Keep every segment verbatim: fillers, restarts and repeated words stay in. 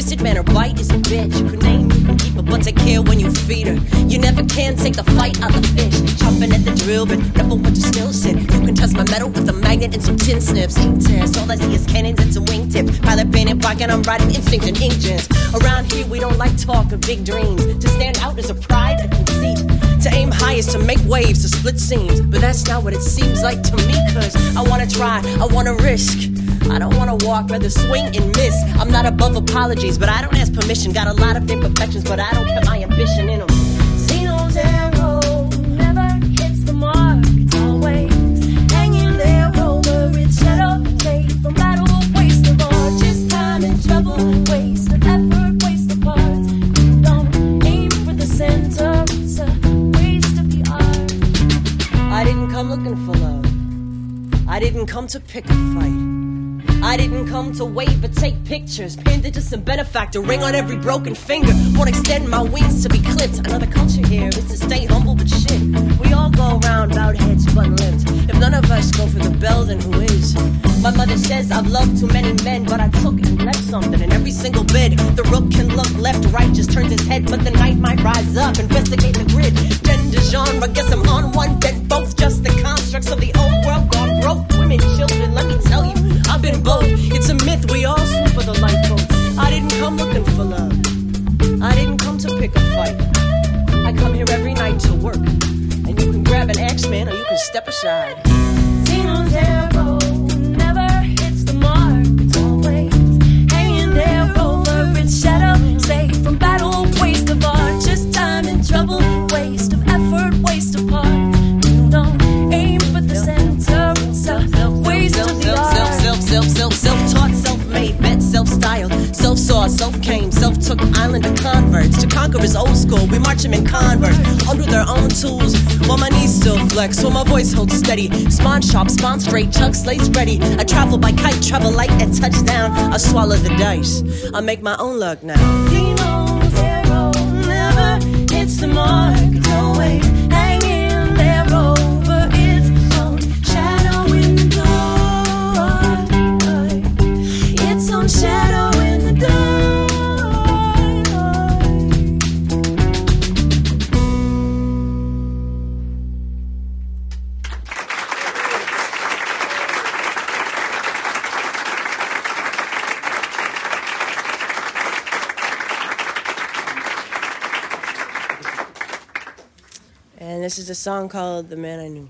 twisted man, her bite is a bitch. You can name, you can keep her, but take care when you feed her. You never can take the fight out the fish. Chopping at the drill, but never want to still sit. You can test my metal with a magnet and some tin snips. Ink test, all I see is cannons and some wingtips. Pilot painted pocket, I'm riding instinct and inkjets. Around here we don't like talk of big dreams. To stand out is a pride, a conceit. To aim high is to make waves, to split seams. But that's not what it seems like to me, cause I wanna try, I wanna risk. I don't wanna walk, rather swing and miss. I'm not above apologies, but I don't ask permission. Got a lot of imperfections, but I don't put my ambition in them. Zeno's arrow never hits the mark. It's always hanging there over its shadow. Take from battle, waste of art. Just time and trouble, waste of effort, waste of parts. You don't aim for the center, it's a waste of the art. I didn't come looking for love. I didn't come to pick a fight. I didn't come to wave but take pictures. Pinned into some benefactor, ring on every broken finger. Won't extend my wings to be clipped. Another culture here is to stay humble but shit. We all go around bowed heads but limped. If none of us go for the bell, then who is? My mother says I've loved too many men, but I took and left something in every single bid. The rook can look left, right, just turns his head, but the night might rise up, investigate the grid. Gender, genre, guess I'm on one bed. Both just the constructs of the old world gone broke. Women, children, let me tell you, I've been both. It's a myth, we all swoop for the lifeboats. I didn't come looking for love. I didn't come to pick a fight. I come here every night to work. And you can grab an axe, man, or you can step aside. Xenon's arrow never hits the mark. It's always hanging there over its shadow. Safe from battle, waste of art. Just time and trouble, waste of effort, waste of parts. You don't aim for the center, it's a waste of the art. Self, self, self, self-taught, self-made, met, self-styled, self-saw, self-came, self-took island of converts. To conquer is old school, we march them in Converse, under their own tools, while my knees still flex, while my voice holds steady. Spawn sharp, spawn straight, chuck slates ready. I travel by kite, travel light at touchdown. I swallow the dice, I make my own luck now. Xenon's arrow never hits the mark. It's always hanging there over its own shadow in the dark. Its own shadow in the dark. And this is a song called The Man I Knew.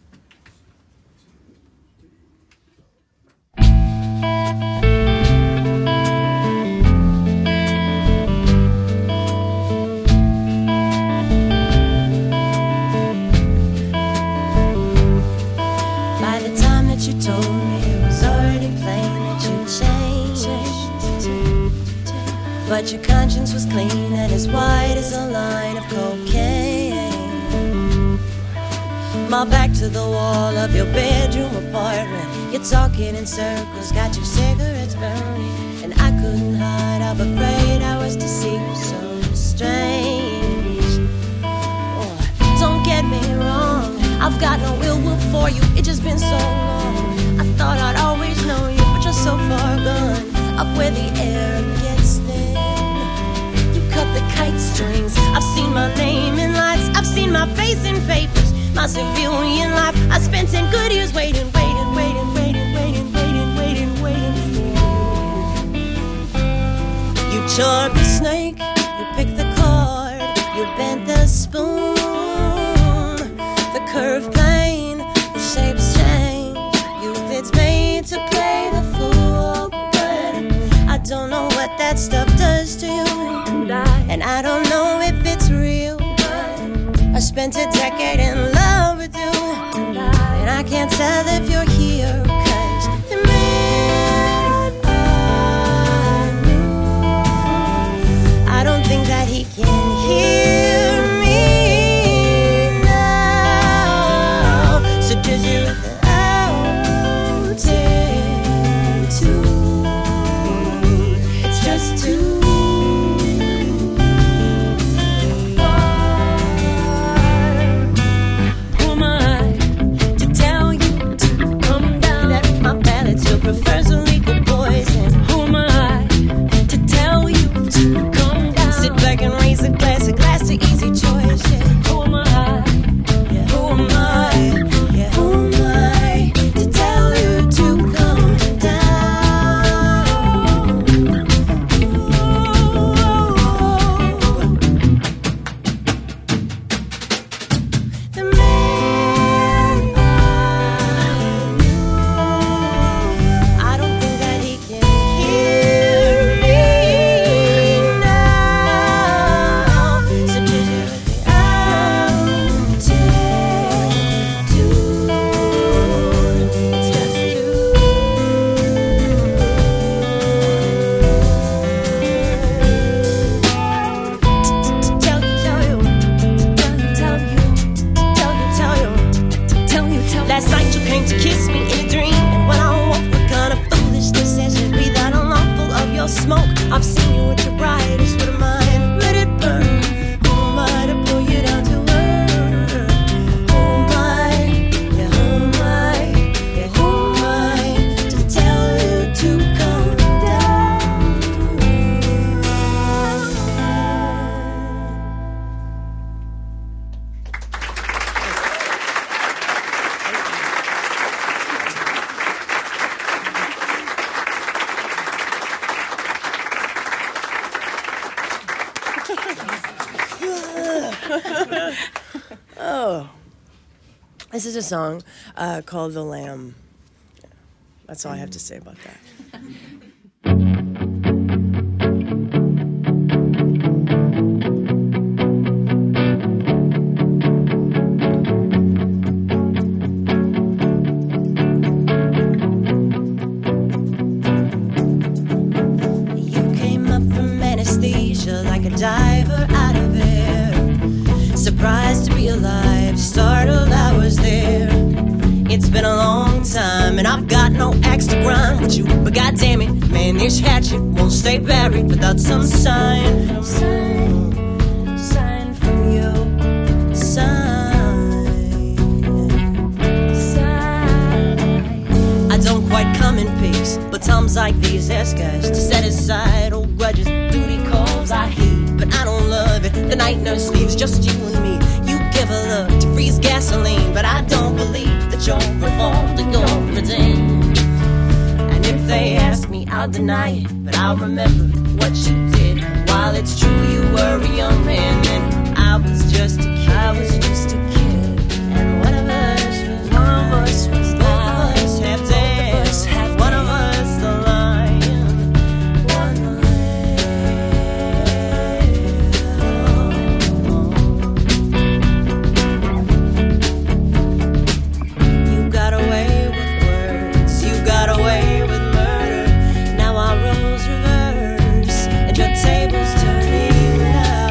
By the time that you told me, it was already plain that you changed. But your conscience was clean and as white as a line of cocaine. My back to the wall of your bedroom apartment. You're talking in circles, got your cigarettes burning, and I couldn't hide, I'm afraid I was to see you so strange. Oh, don't get me wrong, I've got no ill will for you, it's just been so long. I thought I'd always know you, but you're so far gone, up where the air gets thin. You cut the kite strings, I've seen my name in lights, I've seen my face in papers. My civilian life, I spent ten good years waiting, waiting, waiting, waiting, waiting, waiting, waiting, waiting for you. You charmed the snake, you picked the card, you bent the spoon. The curve plane, the shapes change. Youth, it's made to play the fool, but I don't know what that stuff does to you, and I don't know if it's real. I spent a decade in love with you, and I can't tell if you're here, cause the man I knew, I don't think that he can hear me now. So just you out too, it's just too. Oh. This is a song uh, called The Lamb. That's all I have to say about that. Like a diver out of air, surprised to be alive, startled I was there. It's been a long time and I've got no axe to grind with you, but goddamn it, man, this hatchet won't stay buried without some sign from sign, sign from you, sign, sign. I don't quite come in peace, but times like these ask us to set aside old grudges, duty calls I heed, but I don't love it. The night nurse leaves just you and me. You give a look to freeze gasoline, but I don't believe that you're reformed or you're redeemed. And if they ask me, I'll deny it, but I'll remember what you did. While it's true you were a young man, then I was just a kid. I was just a kid, and one of us was one of us was both of us have danced, one of us the lion, one the lamb. You got away with words, you got away with murder. Now our roles reverse, and your table's turning now.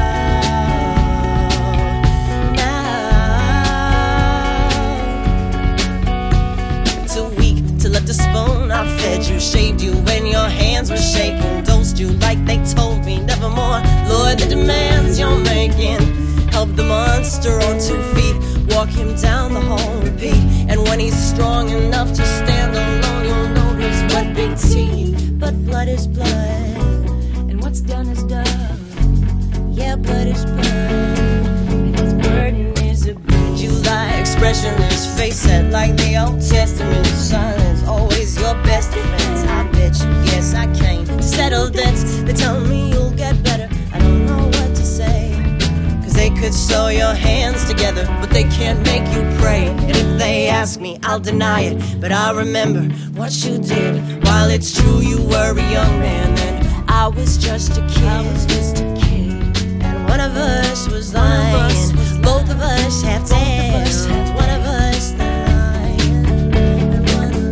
Now, too weak to lift a spoon. I fed you, shaved you when your hands were shaking, dosed you like they told me nevermore. Lord, the demands you're making. Help the monster on two feet, walk him down the hall, repeat. And when he's strong enough to stand alone, you'll notice what big teeth. But blood is blood, and what's done is done. Yeah, blood is blood, and its burden is a bitch. July expressionless, face set like the Old Testament. Silence, always your best defense. I bet you, yes, I came to settle debts. They tell me you'll get better, I don't know what to say. Cause they could sew your hands together, but they can't make you pray. And if they ask me, I'll deny it, but I'll remember what you did. While it's true you were a young man, then I was just a kid. I was just a kid, and one of us was lying. Both of us have danced, one of us the lion, and one the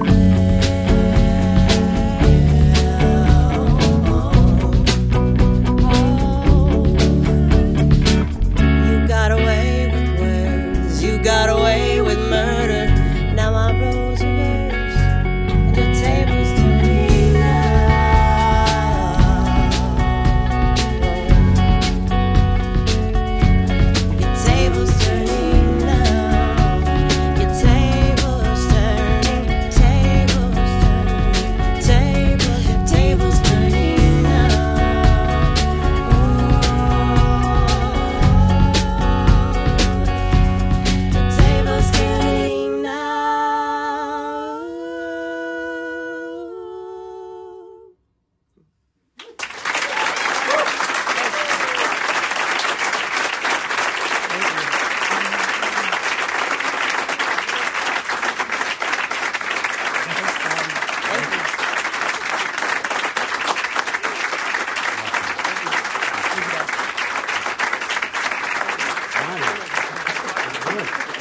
lamb. You got away with words, you got away with murder. Now our roles reverse, and your table's turning now. Your table's turning now. Your table's turning, tables turning, tables, tables turning now. Your table's turning now. Good.